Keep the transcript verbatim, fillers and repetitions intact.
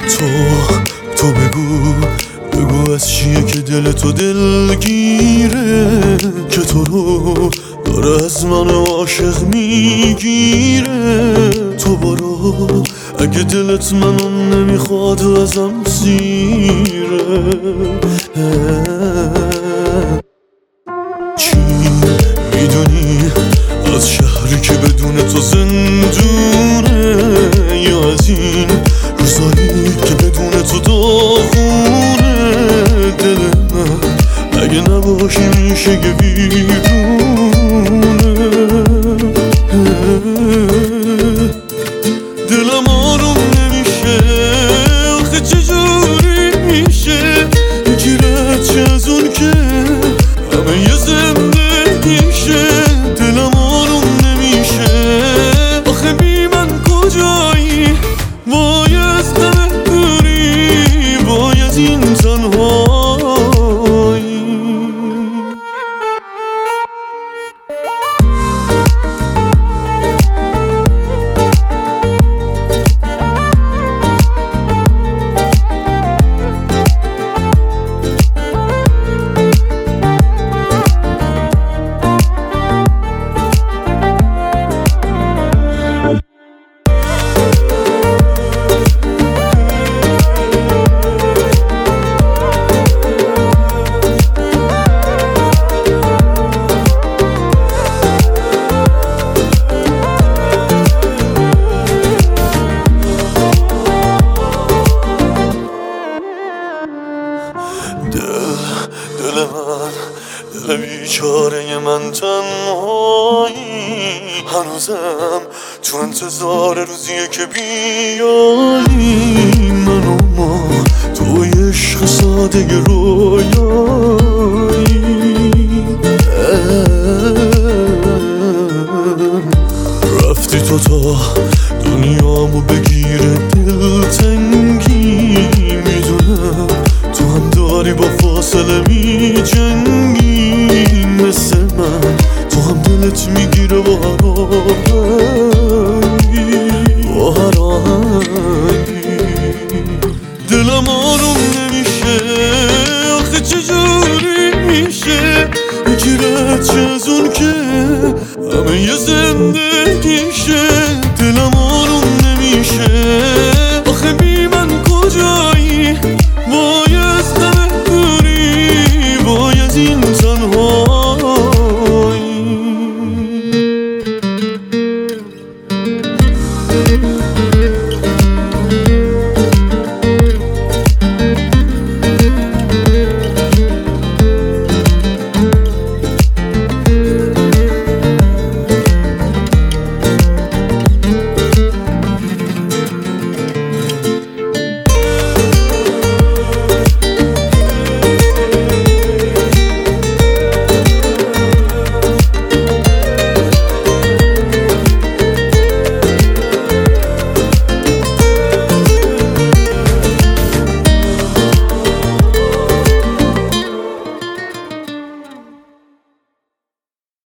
تو تو بگو بگو از چیه که دل تو دلگیره، که تو رو داره از من عاشق میگیره. تو برو اگه دلت منو نمیخواد ازم سیره. چی میدونی از شهری که بدون تو زندونه، یا از این روزایی که بدون تو داغونه؟ دل من اگه نباشی میشه یه ویرونه. دلم آروم نمیشه، آخه چجوری میشه یکی رد شه از اون که همه یه زندگیشه. دلم آروم نمیشه، آخه بی من کجایی؟ وای از همه دوری، وای از این تنهایی. دل من دل بیچاره من تنهایی، هنوزم تو انتظار روزیه که بیایی. من و ما توی عشق ساده رویایی، رفتی تو تا دنیامو بگیره دلتنگی. میدونم تو هم داری با فاصله می جنگی، مثل من تو هم دلت میگیره با هر آهنگی، با هر آهنگی. دلم آروم نمیشه، آخه چجوری میشه یکی رد شه از اون که همه یه زندگیشه.